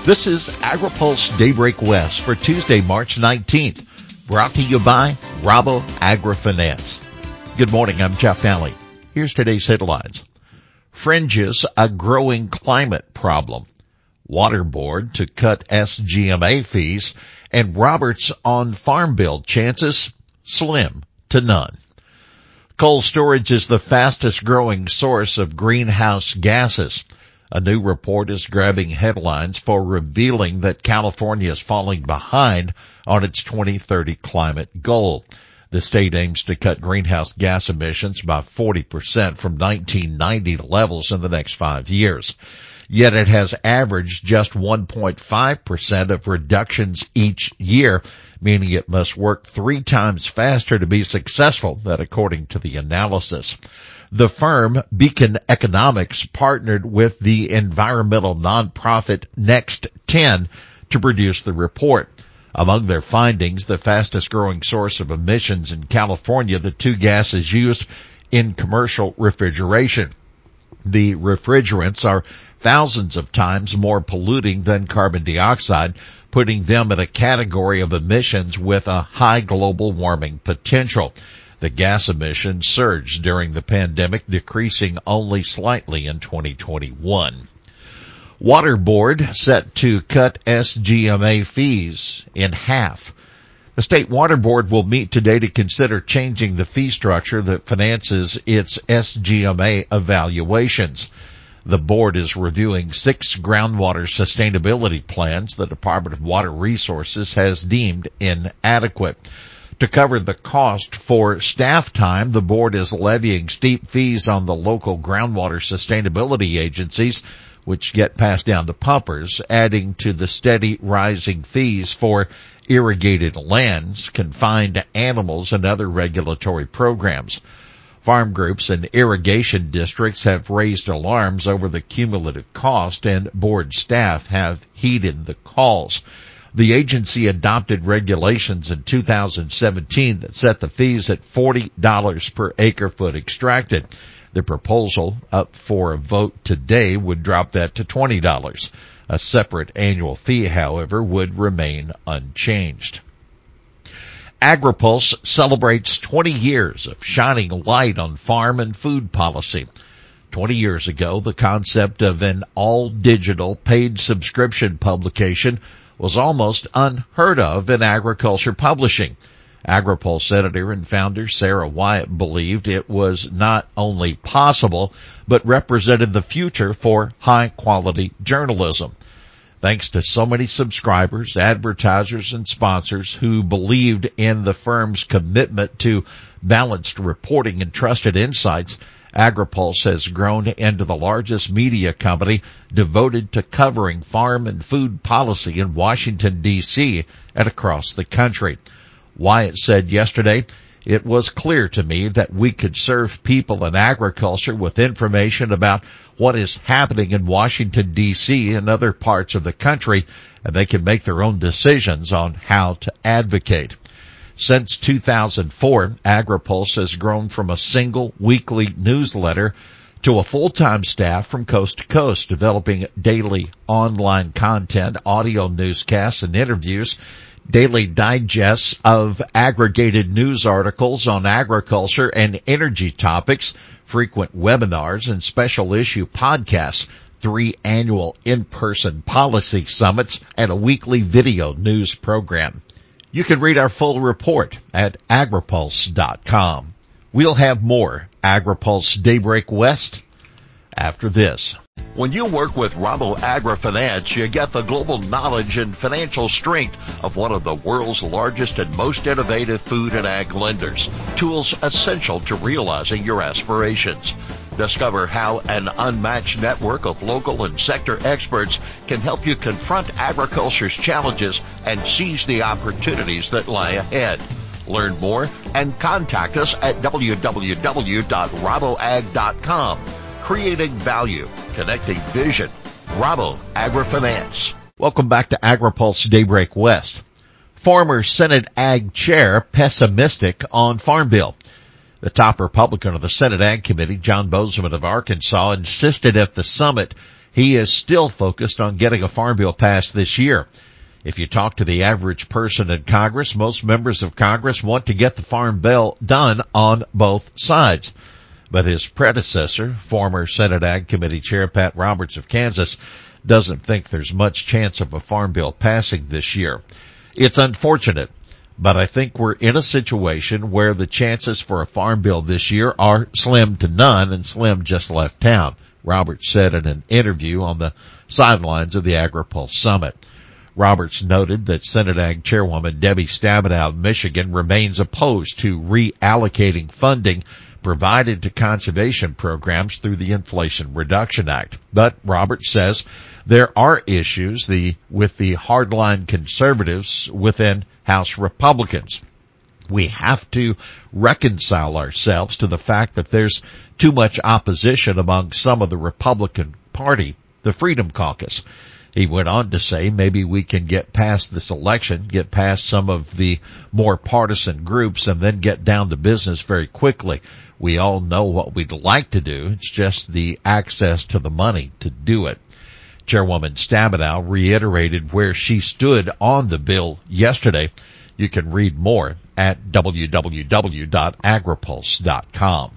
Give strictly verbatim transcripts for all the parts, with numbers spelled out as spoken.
This is AgriPulse Daybreak West for Tuesday, March nineteenth, brought to you by Rabo AgriFinance. Good morning, I'm Jeff Nally. Here's today's headlines. Fringes a growing climate problem. Water Board to cut S G M A fees, and Roberts on Farm Bill chances slim to none. Cold storage is the fastest growing source of greenhouse gases. A new report is grabbing headlines for revealing that California is falling behind on its twenty thirty climate goal. The state aims to cut greenhouse gas emissions by forty percent from nineteen ninety levels in the next five years. Yet it has averaged just one point five percent of reductions each year, meaning it must work three times faster to be successful, that according to the analysis. The firm Beacon Economics partnered with the environmental nonprofit Next ten to produce the report. Among their findings, the fastest growing source of emissions in California, the two gases used in commercial refrigeration. The refrigerants are thousands of times more polluting than carbon dioxide, putting them in a category of emissions with a high global warming potential. The gas emissions surged during the pandemic, decreasing only slightly in twenty twenty-one. Water Board set to cut S G M A fees in half. The State Water Board will meet today to consider changing the fee structure that finances its S G M A evaluations. The board is reviewing six groundwater sustainability plans the Department of Water Resources has deemed inadequate. To cover the cost for staff time, the board is levying steep fees on the local groundwater sustainability agencies, which get passed down to pumpers, adding to the steady rising fees for irrigated lands, confined animals, and other regulatory programs. Farm groups and irrigation districts have raised alarms over the cumulative cost, and board staff have heeded the calls. The agency adopted regulations in two thousand seventeen that set the fees at forty dollars per acre foot extracted. The proposal up for a vote today would drop that to twenty dollars. A separate annual fee, however, would remain unchanged. AgriPulse celebrates twenty years of shining light on farm and food policy. Twenty years ago, the concept of an all-digital paid subscription publication was almost unheard of in agriculture publishing. AgriPulse editor and founder Sarah Wyatt believed it was not only possible, but represented the future for high-quality journalism. Thanks to so many subscribers, advertisers, and sponsors who believed in the firm's commitment to balanced reporting and trusted insights, AgriPulse has grown into the largest media company devoted to covering farm and food policy in Washington, D C and across the country. Wyatt said yesterday, "It was clear to me that we could serve people in agriculture with information about what is happening in Washington, D C and other parts of the country, and they can make their own decisions on how to advocate." Since two thousand four, AgriPulse has grown from a single weekly newsletter to a full-time staff from coast to coast, developing daily online content, audio newscasts and interviews, daily digests of aggregated news articles on agriculture and energy topics, frequent webinars and special issue podcasts, three annual in-person policy summits, and a weekly video news program. You can read our full report at agripulse dot com. We'll have more AgriPulse Daybreak West after this. When you work with Rabo AgriFinance, you get the global knowledge and financial strength of one of the world's largest and most innovative food and ag lenders. Tools essential to realizing your aspirations. Discover how an unmatched network of local and sector experts can help you confront agriculture's challenges and seize the opportunities that lie ahead. Learn more and contact us at w w w dot rabo ag dot com. Creating value, connecting vision. Rabo AgriFinance. Welcome back to AgriPulse Daybreak West. Former Senate Ag Chair pessimistic on Farm Bill. The top Republican of the Senate Ag Committee, John Bozeman of Arkansas, insisted at the summit he is still focused on getting a farm bill passed this year. If you talk to the average person in Congress, most members of Congress want to get the farm bill done on both sides. But his predecessor, former Senate Ag Committee Chair Pat Roberts of Kansas, doesn't think there's much chance of a farm bill passing this year. It's unfortunate, but I think we're in a situation where the chances for a farm bill this year are slim to none, and Slim just left town, Roberts said in an interview on the sidelines of the AgriPulse Summit. Roberts noted that Senate Ag Chairwoman Debbie Stabenow of Michigan remains opposed to reallocating funding provided to conservation programs through the Inflation Reduction Act. But Roberts says there are issues the, with the hardline conservatives within House Republicans. We have to reconcile ourselves to the fact that there's too much opposition among some of the Republican Party, the Freedom Caucus. He went on to say maybe we can get past this election, get past some of the more partisan groups, and then get down to business very quickly. We all know what we'd like to do. It's just the access to the money to do it. Chairwoman Stabenow reiterated where she stood on the bill yesterday. You can read more at w w w dot agripulse dot com.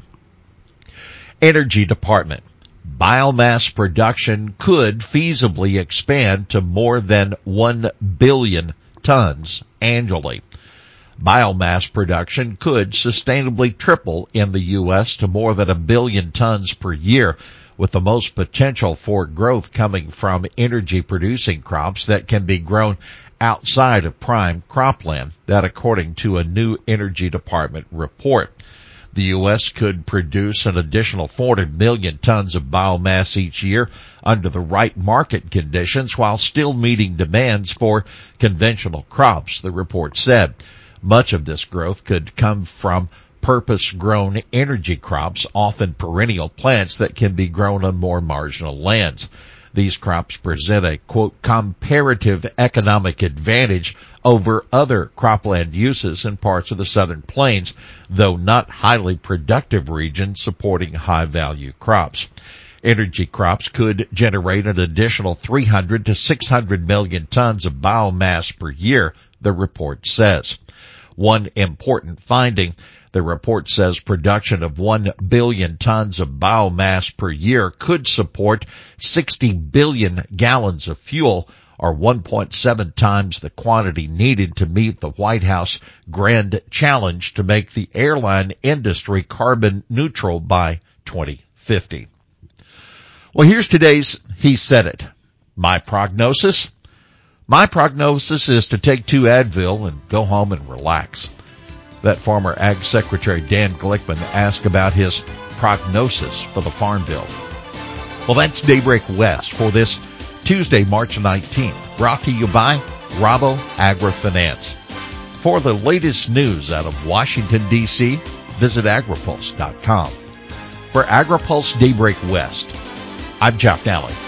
Energy Department. Biomass production could feasibly expand to more than one billion tons annually. Biomass production could sustainably triple in the U S to more than a billion tons per year, with the most potential for growth coming from energy-producing crops that can be grown outside of prime cropland. That according to a new Energy Department report. The U S could produce an additional four hundred million tons of biomass each year under the right market conditions while still meeting demands for conventional crops, the report said. Much of this growth could come from purpose-grown energy crops, often perennial plants that can be grown on more marginal lands. These crops present a, quote, comparative economic advantage over other cropland uses in parts of the southern plains, though not highly productive regions supporting high-value crops. Energy crops could generate an additional three hundred to six hundred million tons of biomass per year, the report says. One important finding, the report says production of one billion tons of biomass per year could support sixty billion gallons of fuel, or one point seven times the quantity needed to meet the White House grand challenge to make the airline industry carbon neutral by twenty fifty. Well, here's today's He Said It. My prognosis? My prognosis is to take two Advil and go home and relax. That former Ag Secretary Dan Glickman asked about his prognosis for the Farm Bill. Well, that's Daybreak West for this Tuesday, March nineteenth, brought to you by Rabo AgriFinance. For the latest news out of Washington, D C, visit agripulse dot com. For AgriPulse Daybreak West, I'm Jeff Nally.